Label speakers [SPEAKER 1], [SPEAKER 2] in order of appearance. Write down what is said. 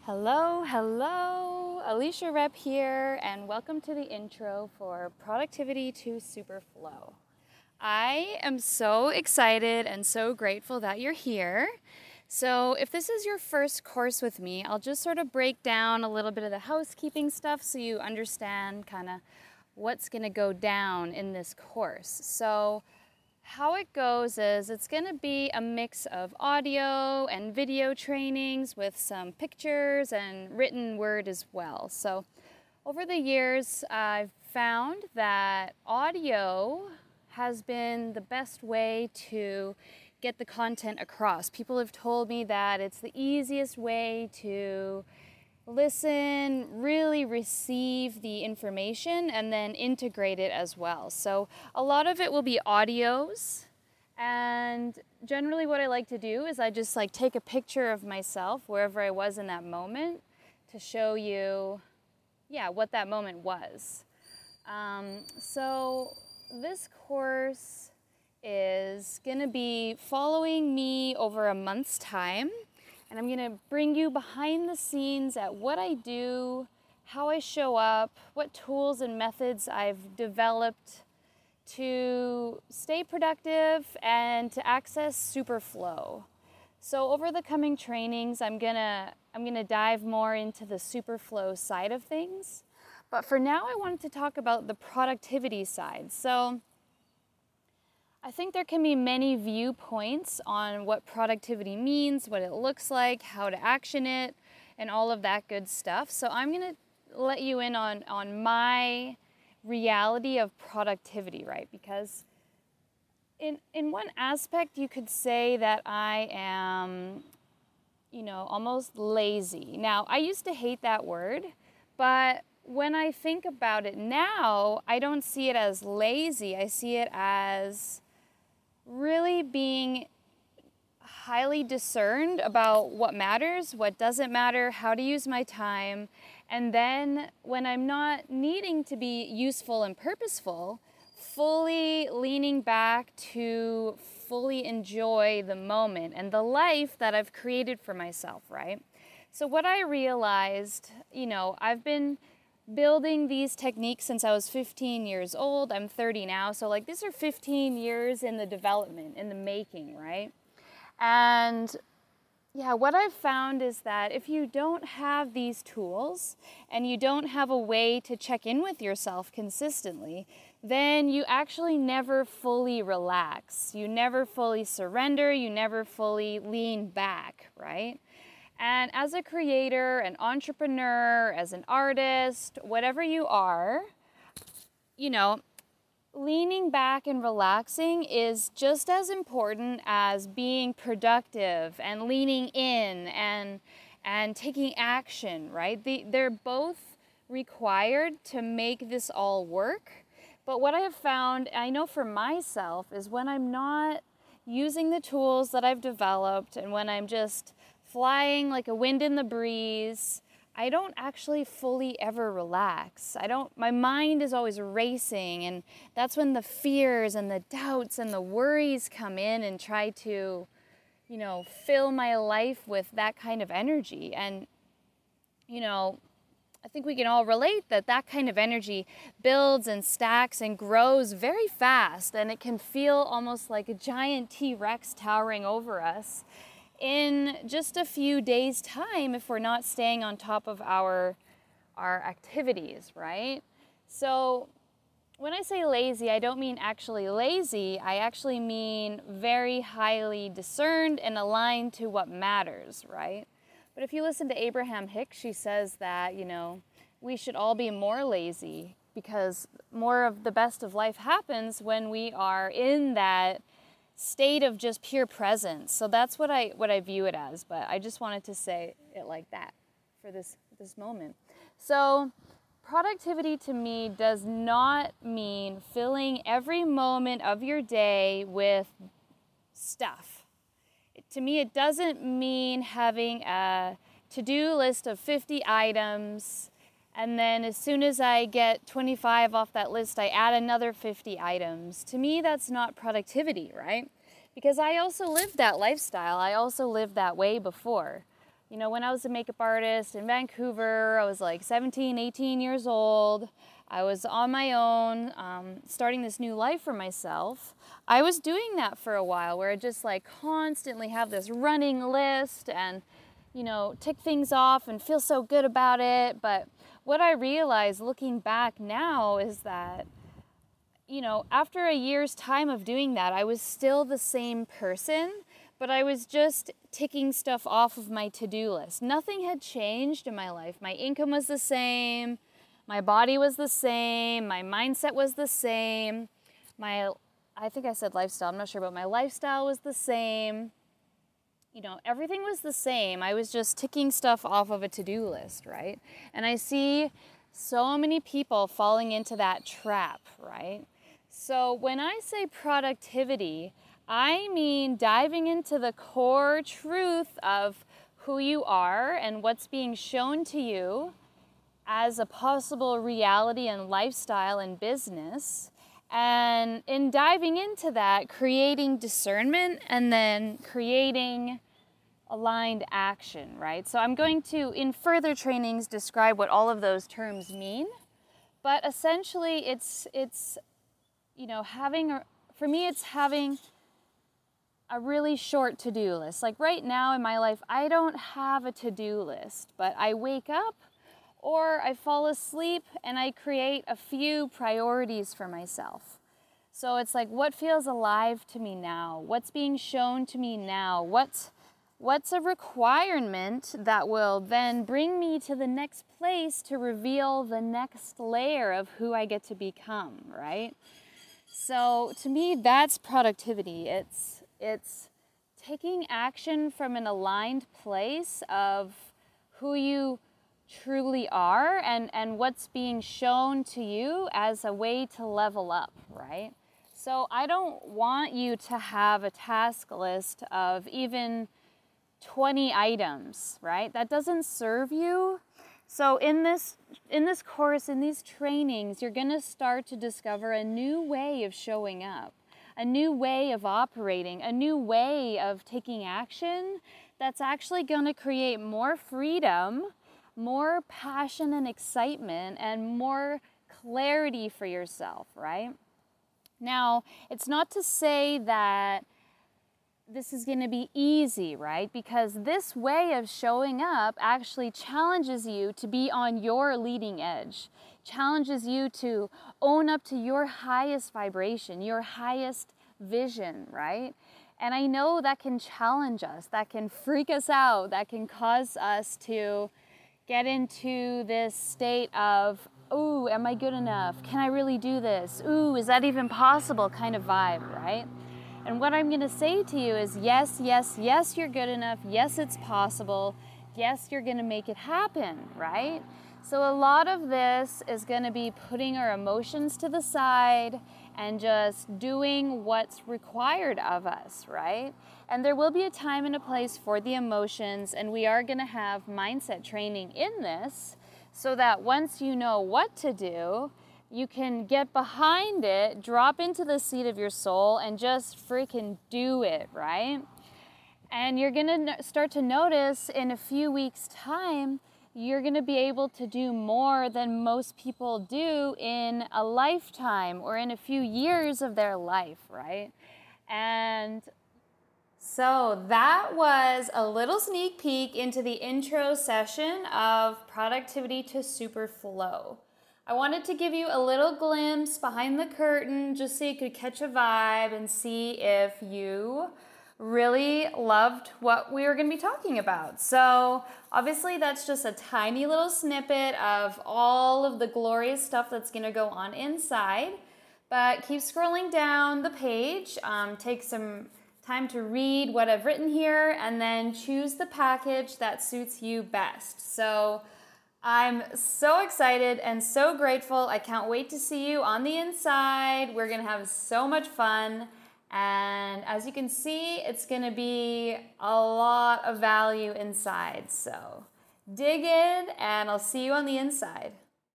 [SPEAKER 1] Hello, Alicia Rep here, and welcome to the intro for Productivity to Superflow. I am so excited and so grateful that you're here. So if this is your first course with me, I'll just sort of break down a little bit of the housekeeping stuff so you understand kind of what's going to go down in this course. So how it goes is it's going to be a mix of audio and video trainings with some pictures and written word as well. So over the years, I've found that audio has been the best way to get the content across. People have told me that it's the easiest way to listen, really receive the information, and then integrate it as well. So a lot of it will be audios, and generally what I like to do is I just take a picture of myself wherever I was in that moment to show you, what that moment was. So this course is going to be following me over a month's time. And I'm going to bring you behind the scenes at what I do, how I show up, what tools and methods I've developed to stay productive and to access superflow. So over the coming trainings, I'm gonna dive more into the superflow side of things. But for now, I wanted to talk about the productivity side. So I think there can be many viewpoints on what productivity means, what it looks like, how to action it, and all of that good stuff. So I'm going to let you in on my reality of productivity, right? Because in one aspect, you could say that I am, almost lazy. Now, I used to hate that word, but when I think about it now, I don't see it as lazy. I see it as really being highly discerned about what matters, what doesn't matter, how to use my time, and then when I'm not needing to be useful and purposeful, fully leaning back to fully enjoy the moment and the life that I've created for myself, right? So what I realized, I've been building these techniques since I was 15 years old. I'm 30 now, so these are 15 years in the development, in the making, right? And what I've found is that if you don't have these tools and you don't have a way to check in with yourself consistently, then you actually never fully relax. You never fully surrender. You never fully lean back, right? And as a creator, an entrepreneur, as an artist, whatever you are, leaning back and relaxing is just as important as being productive and leaning in and taking action, right? They're both required to make this all work. But what I have found, I know for myself, is when I'm not using the tools that I've developed and when I'm just flying like a wind in the breeze, I don't actually fully ever relax. My mind is always racing, and that's when the fears and the doubts and the worries come in and try to, fill my life with that kind of energy. And, I think we can all relate that kind of energy builds and stacks and grows very fast, and it can feel almost like a giant T-Rex towering over us in just a few days' time if we're not staying on top of our activities, right? So when I say lazy, I don't mean actually lazy. I actually mean very highly discerned and aligned to what matters, right? But if you listen to Abraham Hicks, she says that, we should all be more lazy because more of the best of life happens when we are in that state of just pure presence. So that's what I view it as, but I just wanted to say it like that for this moment. So productivity to me does not mean filling every moment of your day with stuff. To me, it doesn't mean having a to-do list of 50 items and then as soon as I get 25 off that list, I add another 50 items. To me, that's not productivity, right? Because I also lived that lifestyle. I also lived that way before. when I was a makeup artist in Vancouver, I was like 17, 18 years old. I was on my own, starting this new life for myself. I was doing that for a while where I just like constantly have this running list and, tick things off and feel so good about it. But what I realized looking back now is that, after a year's time of doing that, I was still the same person, but I was just ticking stuff off of my to-do list. Nothing had changed in my life. My income was the same. My body was the same. My mindset was the same. I think I said lifestyle. I'm not sure, but my lifestyle was the same. Everything was the same. I was just ticking stuff off of a to-do list, right? And I see so many people falling into that trap, right? So when I say productivity, I mean diving into the core truth of who you are and what's being shown to you as a possible reality and lifestyle and business. And in diving into that, creating discernment and then creating aligned action, right? So I'm going to, in further trainings, describe what all of those terms mean. But essentially, it's for me, it's having a really short to-do list. Like right now in my life, I don't have a to-do list, but I wake up or I fall asleep and I create a few priorities for myself. So it's like, what feels alive to me now? What's being shown to me now? What's a requirement that will then bring me to the next place to reveal the next layer of who I get to become, right? So to me, that's productivity. It's taking action from an aligned place of who you truly are and what's being shown to you as a way to level up, right? So I don't want you to have a task list of even 20 items, right? That doesn't serve you. So in this course, in these trainings, you're going to start to discover a new way of showing up, a new way of operating, a new way of taking action that's actually going to create more freedom, more passion and excitement, and more clarity for yourself, right? Now, it's not to say that this is going to be easy, right? Because this way of showing up actually challenges you to be on your leading edge, challenges you to own up to your highest vibration, your highest vision, right? And I know that can challenge us, that can freak us out, that can cause us to get into this state of, ooh, am I good enough? Can I really do this? Ooh, is that even possible kind of vibe, right? And what I'm going to say to you is yes, yes, yes, you're good enough. Yes, it's possible. Yes, you're going to make it happen, right? So a lot of this is going to be putting our emotions to the side and just doing what's required of us, right? And there will be a time and a place for the emotions, and we are going to have mindset training in this so that once you know what to do, you can get behind it, drop into the seat of your soul, and just freaking do it, right? And you're gonna start to notice in a few weeks' time, you're gonna be able to do more than most people do in a lifetime or in a few years of their life, right? And so that was a little sneak peek into the intro session of Productivity to Superflow. I wanted to give you a little glimpse behind the curtain just so you could catch a vibe and see if you really loved what we were going to be talking about. So obviously that's just a tiny little snippet of all of the glorious stuff that's going to go on inside. But keep scrolling down the page, take some time to read what I've written here, and then choose the package that suits you best. So I'm so excited and so grateful. I can't wait to see you on the inside. We're going to have so much fun. And as you can see, it's going to be a lot of value inside. So dig in, and I'll see you on the inside.